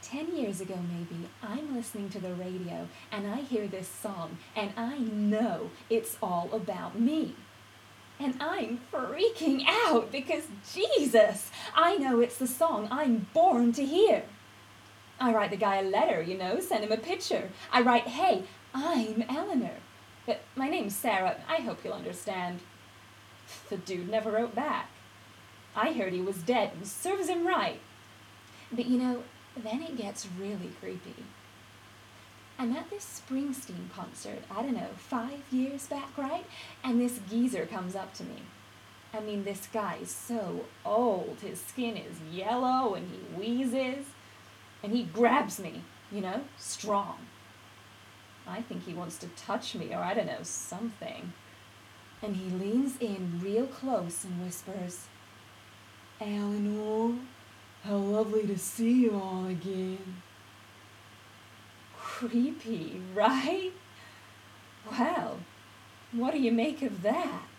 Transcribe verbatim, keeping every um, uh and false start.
Ten years ago, maybe, I'm listening to the radio and I hear this song and I know it's all about me. And I'm freaking out because, Jesus, I know it's the song I'm born to hear. I write the guy a letter, you know, send him a picture. I write, hey, I'm Eleanor. But my name's Sarah, I hope you'll understand. The dude never wrote back. I heard he was dead, and serves him right. But you know, then it gets really creepy. I'm at this Springsteen concert, I don't know, five years back, right? And this geezer comes up to me. I mean, this guy is so old, his skin is yellow and he wheezes. And he grabs me, you know, strong. I think he wants to touch me, or I don't know, something. And he leans in real close and whispers, Eleanor, how lovely to see you all again. Creepy, right? Well, what do you make of that?